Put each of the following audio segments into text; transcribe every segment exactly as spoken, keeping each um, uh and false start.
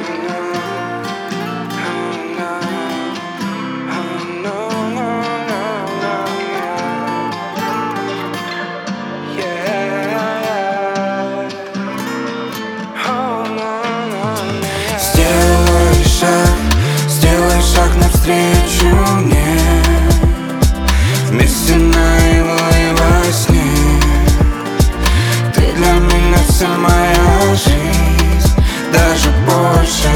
Сделай шаг, сделай шаг навстречу мне. Вместе наяву и во сне. Ты для меня вся моя жизнь, даже больше.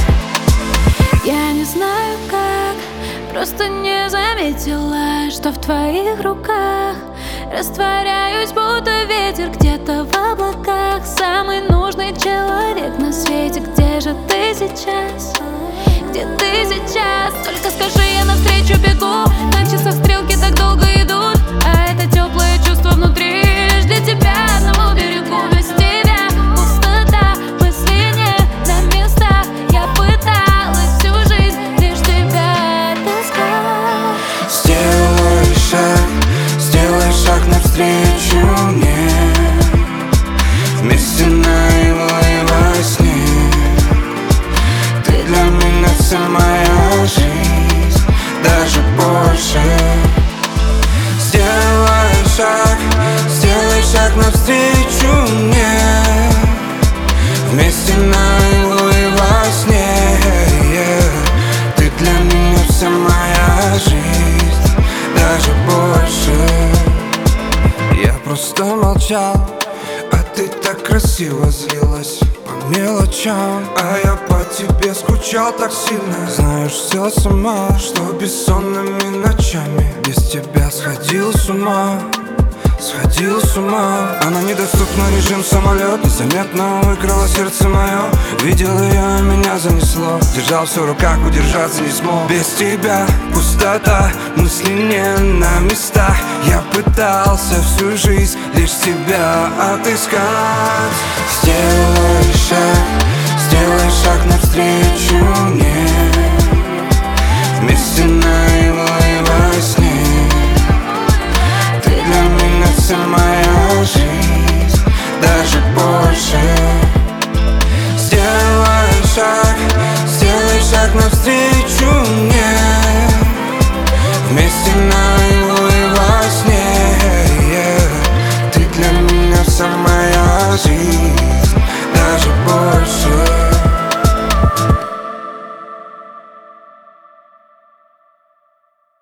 Я не знаю как, просто не заметила, что в твоих руках растворяюсь, будто ветер где-то в облаках. Самый нужный человек на свете. Где же ты сейчас? Где ты сейчас? Только скажи, я навстречу бегу. На часах стрелки так долго идут, а это теплое чувство внутри лишь для тебя одного берегу. Без тебя пустота, мысли нет на местах. Я пыталась всю жизнь лишь тебя отыскать. Сделай шаг, сделай шаг навстречу мне. Вместе наяву и во сне. Ты для меня вся моя жизнь, даже больше. Сделай шаг, сделай шаг навстречу мне. Вместе наяву и во сне. Ты для меня вся моя жизнь, даже больше. Я просто молчал, а ты так красиво злилась по мелочам. А я по тебе скучал так сильно. Знаешь все сама, что бессонными ночами без тебя сходил с ума. Сходил с ума. Она недоступна, режим самолет. Незаметно выкрала сердце мое. Видел ее, меня занесло. Держал все в руках, удержаться не смог. Без тебя пустота, мысли не на местах. Я пытался всю жизнь лишь тебя отыскать. Сделай шаг, сделай шаг навстречу мне. Вместе наяву и во сне.